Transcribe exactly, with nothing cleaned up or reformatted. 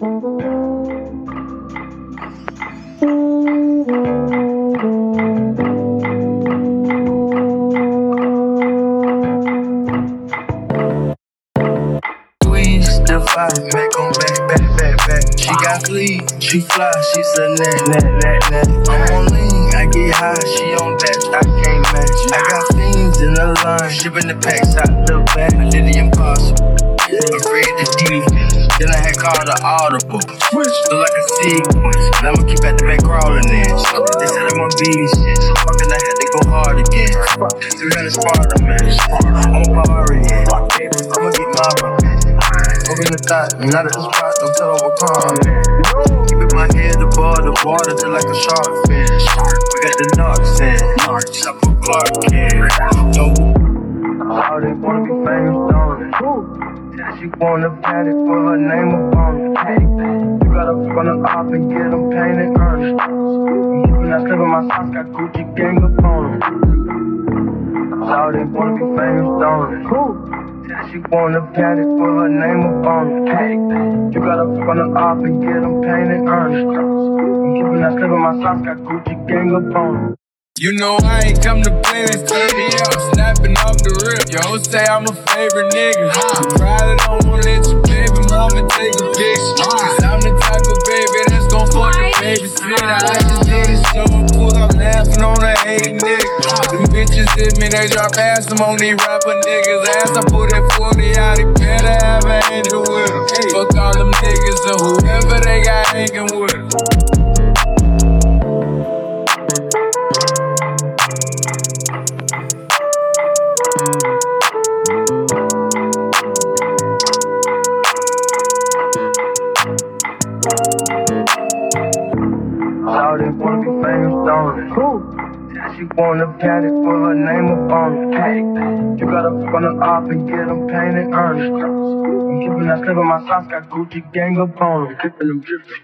Still fly, back on back, back, back, back. She got fleas, she fly, she's a net, net, net, net. I'm on lean, I get high, she on batch, I can't match. I got fiends in the line, shipping the packs out the back. I did the impossible, I read the deep. Then I had called the audible, switch to like a sequence. Now I'ma keep at the back crawling in. They said I'm on beat shit, so fucking I had to go hard again. three hundred Sparta, man, I'm a party, I'ma get my revenge. Open the thought, not at the spot, don't tell over calm. Keeping my head above the water, just like a shark fin. We got the knocks in, shop for Clark Kent. Yo, all they wanna be famous, don't it? Said she wanna pat it for her name upon it. You gotta run her off and get them painted earnest. I'm keeping that slip in my socks, got Gucci gang upon them. All they wanna be famous, don't it? She wanna pat it for her name upon it. You gotta run her off and get them painted earnest. I'm keeping that slip in my socks, got Gucci gang upon it. You know I ain't come to play this thirty out, snapping off the rip. Yo, say I'm a favorite nigga. You probably don't wanna let your baby mama take a picture. Cause I'm the type of baby that's gon' fuck the babysitter. I just did a show and pull up laughing on a hate nigga. Them bitches hit me, they drop ass them on these rapper niggas. Ass I put that forty out, he better have an angel with him. Fuck all them niggas and whoever they got hanging with him. All they wanna be famous, don't it? Said she wanna pat it for her name upon it. You gotta run her off and get them painted earnest. I'm keeping that slip in my socks, got Gucci gang upon them. Keeping them drippin'.